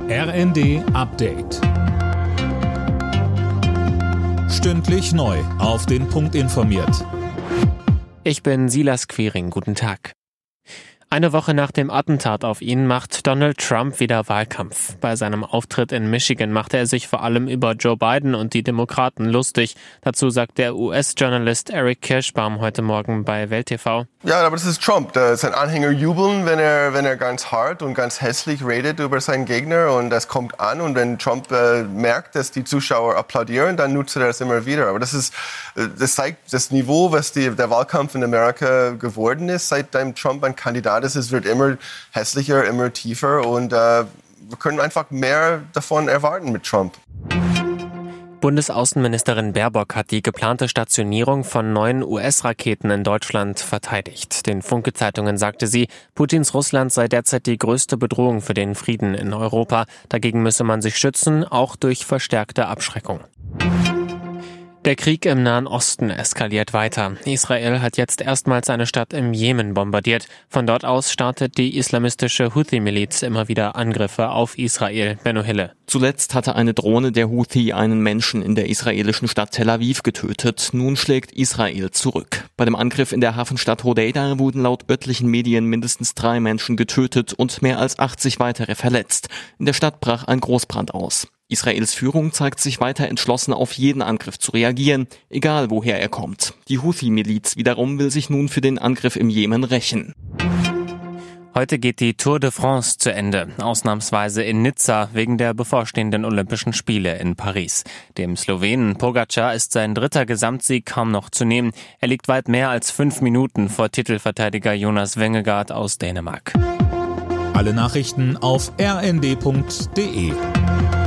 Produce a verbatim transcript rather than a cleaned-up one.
R N D Update. Stündlich neu auf den Punkt informiert. Ich bin Silas Quiring, guten Tag. Eine Woche nach dem Attentat auf ihn macht Donald Trump wieder Wahlkampf. Bei seinem Auftritt in Michigan machte er sich vor allem über Joe Biden und die Demokraten lustig. Dazu sagt der U S-Journalist Eric Kirschbaum heute Morgen bei Welt T V. Ja, aber das ist Trump. Sein Anhänger jubeln, wenn er, wenn er ganz hart und ganz hässlich redet über seinen Gegner, und das kommt an. Und wenn Trump äh, merkt, dass die Zuschauer applaudieren, dann nutzt er das immer wieder. Aber das ist, das zeigt das Niveau, was die, der Wahlkampf in Amerika geworden ist, seitdem Trump ein Kandidat ist. Es wird immer hässlicher, immer tiefer, und äh, wir können einfach mehr davon erwarten mit Trump. Bundesaußenministerin Baerbock hat die geplante Stationierung von neuen U S-Raketen in Deutschland verteidigt. Den Funke-Zeitungen sagte sie, Putins Russland sei derzeit die größte Bedrohung für den Frieden in Europa. Dagegen müsse man sich schützen, auch durch verstärkte Abschreckung. Der Krieg im Nahen Osten eskaliert weiter. Israel hat jetzt erstmals eine Stadt im Jemen bombardiert. Von dort aus startet die islamistische Houthi-Miliz immer wieder Angriffe auf Israel. Benno Hille. Zuletzt hatte eine Drohne der Houthi einen Menschen in der israelischen Stadt Tel Aviv getötet. Nun schlägt Israel zurück. Bei dem Angriff in der Hafenstadt Hodeida wurden laut örtlichen Medien mindestens drei Menschen getötet und mehr als achtzig weitere verletzt. In der Stadt brach ein Großbrand aus. Israels Führung zeigt sich weiter entschlossen, auf jeden Angriff zu reagieren, egal woher er kommt. Die Houthi-Miliz wiederum will sich nun für den Angriff im Jemen rächen. Heute geht die Tour de France zu Ende, ausnahmsweise in Nizza wegen der bevorstehenden Olympischen Spiele in Paris. Dem Slowenen Pogačar ist sein dritter Gesamtsieg kaum noch zu nehmen. Er liegt weit mehr als fünf Minuten vor Titelverteidiger Jonas Vingegaard aus Dänemark. Alle Nachrichten auf r n d punkt d e.